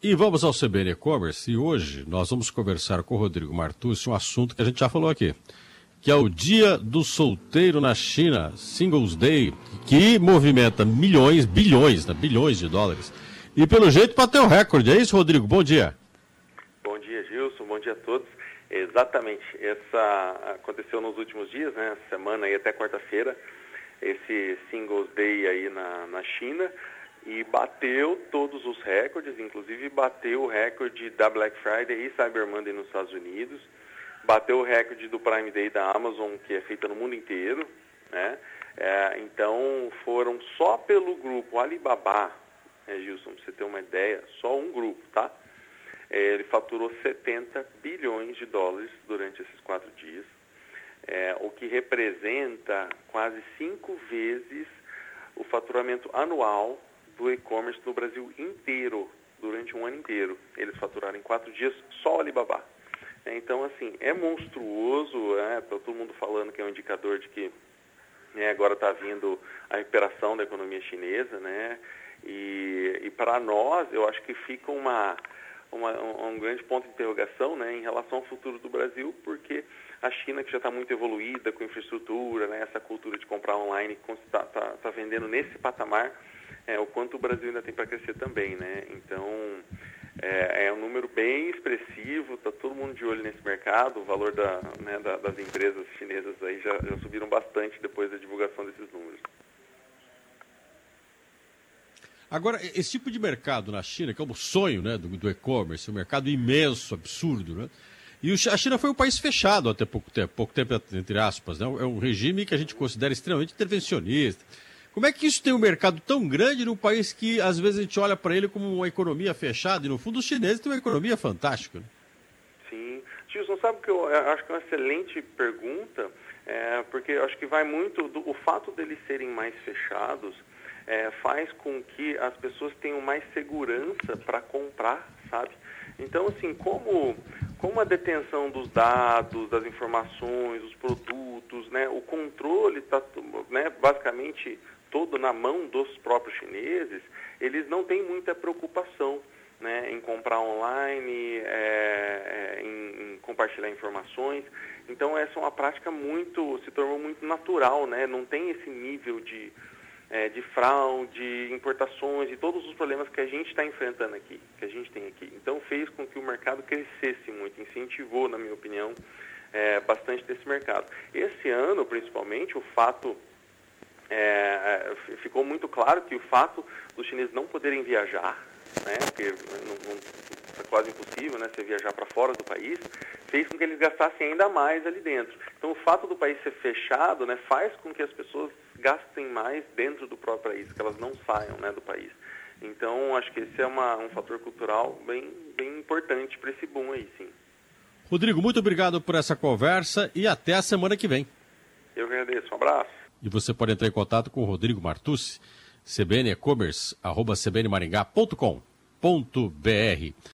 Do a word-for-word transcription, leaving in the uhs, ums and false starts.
E vamos ao C B N E-Commerce, e hoje nós vamos conversar com o Rodrigo Martucci um assunto que a gente já falou aqui, que é o Dia do Solteiro na China, Singles Day, que movimenta milhões, bilhões, né, bilhões de dólares. E pelo jeito bateu o recorde, é isso, Rodrigo? Bom dia. Bom dia, Gilson, bom dia a todos. Exatamente, essa aconteceu nos últimos dias, né, semana aí até quarta-feira, esse Singles Day aí na, na China, e bateu todos os recordes, inclusive bateu o recorde da Black Friday e Cyber Monday nos Estados Unidos, bateu o recorde do Prime Day da Amazon, que é feita no mundo inteiro, né? É, então foram só pelo grupo Alibaba, né, Gilson, pra você ter uma ideia, só um grupo, tá? É, ele faturou setenta bilhões de dólares durante esses quatro dias, é, o que representa quase cinco vezes o faturamento anual do e-commerce no Brasil inteiro, durante um ano inteiro. Eles faturaram em quatro dias só o Alibaba. Então, assim, é monstruoso, é, tá todo mundo falando que é um indicador de que né, agora está vindo a recuperação da economia chinesa, né? E, e para nós, eu acho que fica uma, uma, um, um grande ponto de interrogação, né, em relação ao futuro do Brasil, porque a China, que já está muito evoluída com infraestrutura, né, essa cultura de comprar online, está tá, tá vendendo nesse patamar, é, o quanto o Brasil ainda tem para crescer também, né? Então, é, é um número bem expressivo, está todo mundo de olho nesse mercado, o valor da, né, da, das empresas chinesas aí já, já subiram bastante depois da divulgação desses números. Agora, esse tipo de mercado na China, que é o sonho, né, do, do e-commerce, um mercado imenso, absurdo, né? E o, a China foi um país fechado até pouco tempo, pouco tempo entre aspas, né? É um regime que a gente considera extremamente intervencionista. Como é que isso tem um mercado tão grande num país que, às vezes, a gente olha para ele como uma economia fechada, e, no fundo, os chineses têm uma economia fantástica, né? Sim. Gilson, sabe que eu acho que é uma excelente pergunta, é, porque eu acho que vai muito do o fato deles serem mais fechados, é, faz com que as pessoas tenham mais segurança para comprar, sabe? Então, assim, como, como a detenção dos dados, das informações, dos produtos, né, o controle está, né, basicamente todo na mão dos próprios chineses, eles não têm muita preocupação, né, em comprar online, é, é, em, em compartilhar informações. Então, essa é uma prática muito, se tornou muito natural, né, não tem esse nível de, é, de fraude, importações e todos os problemas que a gente está enfrentando aqui, que a gente tem aqui. Então, fez com que o mercado crescesse muito, incentivou, na minha opinião, é, bastante desse mercado. Esse ano, principalmente, o fato... É, ficou muito claro que o fato dos chineses não poderem viajar, né, porque não, não, é quase impossível, né, você viajar para fora do país, fez com que eles gastassem ainda mais ali dentro. Então, o fato do país ser fechado, né, faz com que as pessoas gastem mais dentro do próprio país, que elas não saiam, né, do país. Então, acho que esse é uma, um fator cultural bem, bem importante para esse boom aí, sim. Rodrigo, muito obrigado por essa conversa e até a semana que vem. Eu agradeço, um abraço. E você pode entrar em contato com o Rodrigo Martucci, cbnecommerce, arroba cbnmaringá ponto com ponto br.